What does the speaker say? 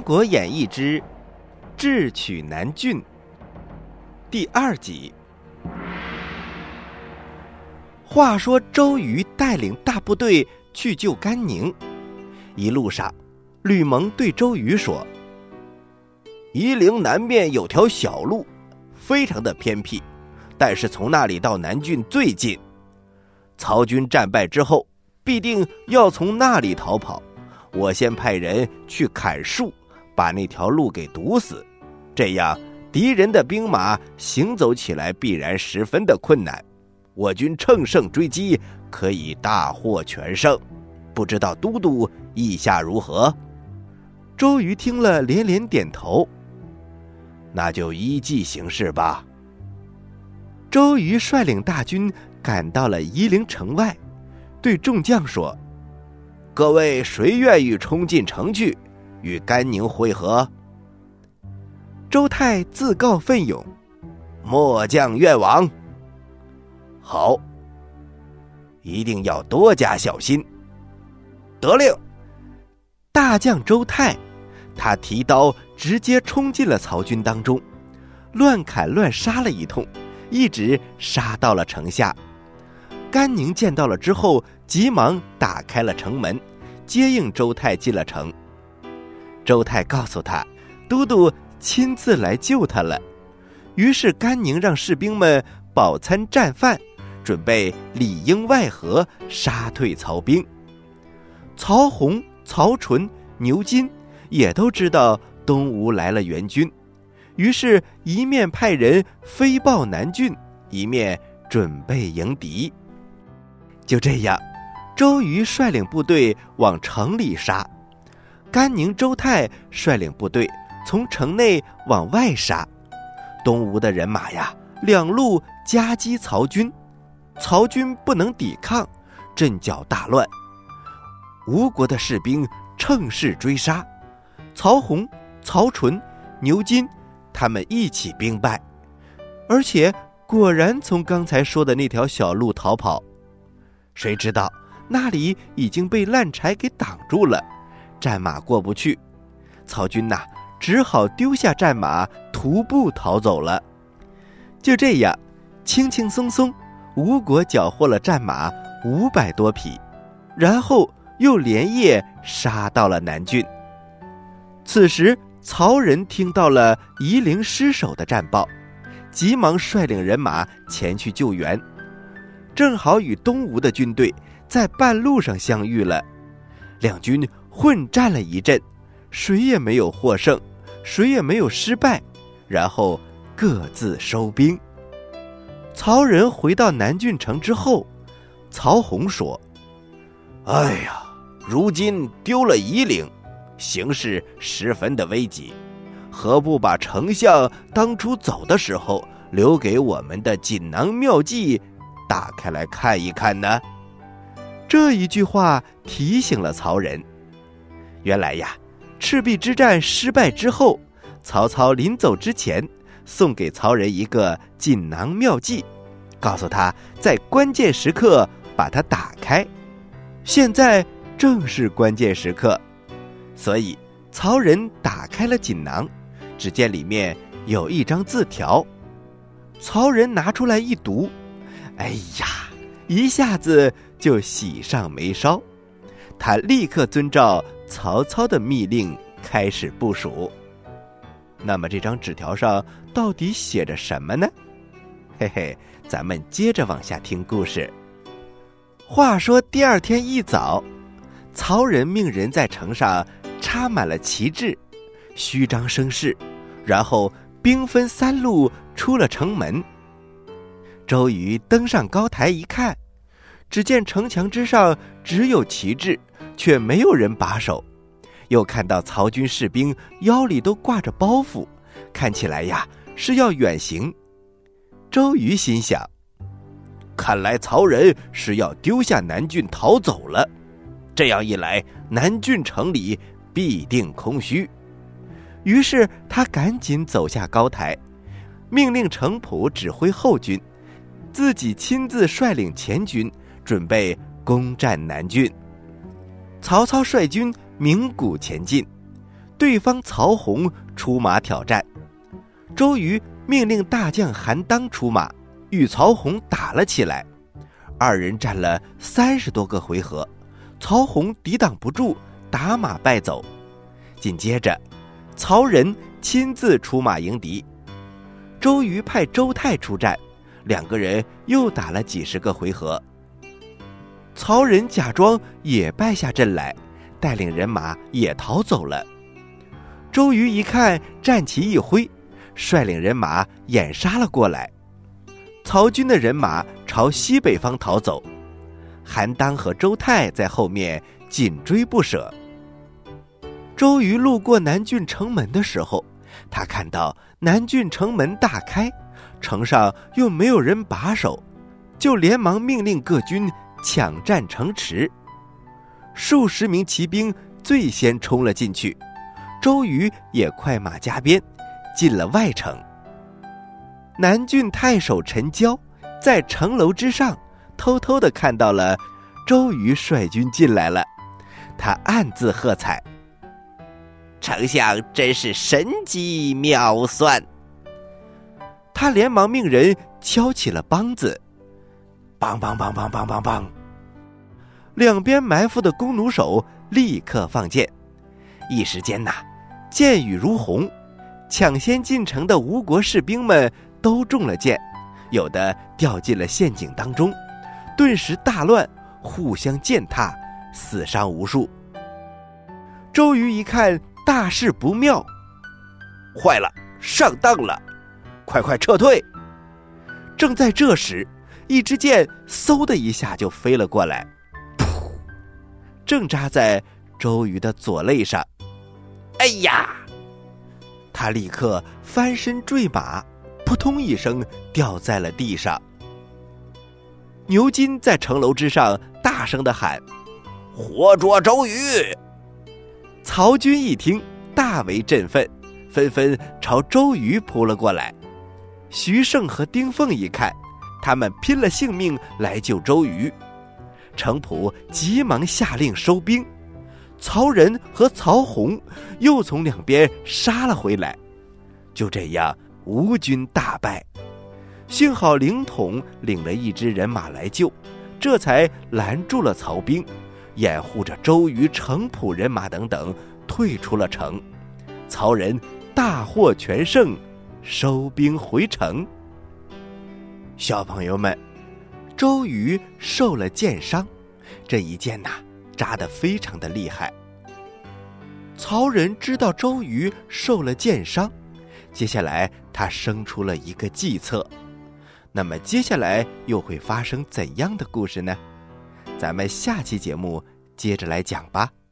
国演义之智取南郡》第2集。话说周瑜带领大部队去救甘宁，一路上吕蒙对周瑜说，夷陵南面有条小路，非常的偏僻，但是从那里到南郡最近，曹军战败之后必定要从那里逃跑，我先派人去砍树，把那条路给堵死，这样敌人的兵马行走起来必然十分的困难，我军乘胜追击，可以大获全胜。不知道都督意下如何？周瑜听了连连点头，那就依计行事吧。周瑜率领大军赶到了夷陵城外，对众将说，各位谁愿意冲进城去与甘宁会合？周泰自告奋勇，末将愿往。好，一定要多加小心。得令。大将周泰，他提刀直接冲进了曹军当中，乱砍乱杀了一通，一直杀到了城下。甘宁见到了之后，急忙打开了城门，接应周泰进了城。周泰告诉他，都督亲自来救他了。于是甘宁让士兵们饱餐战饭，准备里应外合杀退曹兵。曹洪、曹纯、牛金也都知道东吴来了援军，于是一面派人飞报南郡，一面准备迎敌。就这样，周瑜率领部队往城里杀，甘宁、周泰率领部队从城内往外杀。东吴的人马呀，两路夹击曹军，曹军不能抵抗，阵脚大乱。吴国的士兵乘势追杀，曹洪、曹纯、牛金他们一起兵败，而且果然从刚才说的那条小路逃跑。谁知道那里已经被烂柴给挡住了，战马过不去，曹军只好丢下战马徒步逃走了。就这样，轻轻松松吴国缴获了战马500多匹，然后又连夜杀到了南郡。此时曹仁听到了夷陵失守的战报，急忙率领人马前去救援，正好与东吴的军队在半路上相遇了。两军混战了一阵，谁也没有获胜，谁也没有失败，然后各自收兵。曹仁回到南郡城之后，曹洪说，哎呀，如今丢了夷陵，形势十分的危急，何不把丞相当初走的时候留给我们的锦囊妙计打开来看一看呢？这一句话提醒了曹仁。原来呀，赤壁之战失败之后，曹操临走之前送给曹仁一个锦囊妙计，告诉他在关键时刻把它打开。现在正是关键时刻，所以曹仁打开了锦囊，只见里面有一张字条。曹仁拿出来一读，哎呀，一下子就喜上眉梢。他立刻遵照曹操的密令开始部署。那么这张纸条上到底写着什么呢？嘿嘿，咱们接着往下听故事。话说第2天一早，曹仁命人在城上插满了旗帜，虚张声势，然后兵分3路出了城门。周瑜登上高台一看，只见城墙之上只有旗帜，却没有人把守。又看到曹军士兵腰里都挂着包袱，看起来呀是要远行。周瑜心想，看来曹仁是要丢下南郡逃走了，这样一来，南郡城里必定空虚。于是他赶紧走下高台，命令程普指挥后军，自己亲自率领前军，准备攻占南郡。曹操率军鸣鼓前进， 对方曹洪出马挑战。周瑜命令大将韩当出马，与曹洪打了起来。二人战了30多个回合，曹洪抵挡不住，打马败走。紧接着，曹仁亲自出马迎敌。周瑜派周泰出战，两个人又打了几十个回合。曹仁假装也败下阵来，带领人马也逃走了。周瑜一看，战旗一挥，率领人马掩杀了过来。曹军的人马朝西北方逃走，韩当和周泰在后面紧追不舍。周瑜路过南郡城门的时候，他看到南郡城门大开，城上又没有人把守，就连忙命令各军抢占城池。数十名骑兵最先冲了进去，周瑜也快马加鞭进了外城。南郡太守陈交在城楼之上偷偷地看到了周瑜率军进来了，他暗自喝彩：丞相真是神机妙算。他连忙命人敲起了梆子，梆梆梆梆梆梆梆，两边埋伏的弓弩手立刻放箭。一时间箭雨如虹，抢先进城的吴国士兵们都中了箭，有的掉进了陷阱当中，顿时大乱，互相践踏，死伤无数。周瑜一看大事不妙，坏了，上当了，快撤退！正在这时，一支箭嗖的一下就飞了过来，噗，正扎在周瑜的左肋上。哎呀！他立刻翻身坠马，扑通一声掉在了地上。牛金在城楼之上大声地喊：活捉周瑜！曹军一听，大为振奋，纷纷朝周瑜扑了过来。徐盛和丁奉一看，他们拼了性命来救周瑜。程普急忙下令收兵，曹仁和曹洪又从两边杀了回来。就这样，吴军大败。幸好凌统领了一支人马来救，这才拦住了曹兵，掩护着周瑜、程普人马等等退出了城。曹仁大获全胜，收兵回城。小朋友们，周瑜受了箭伤，这一箭扎得非常的厉害。曹仁知道周瑜受了箭伤，接下来他生出了一个计策。那么接下来又会发生怎样的故事呢？咱们下期节目接着来讲吧。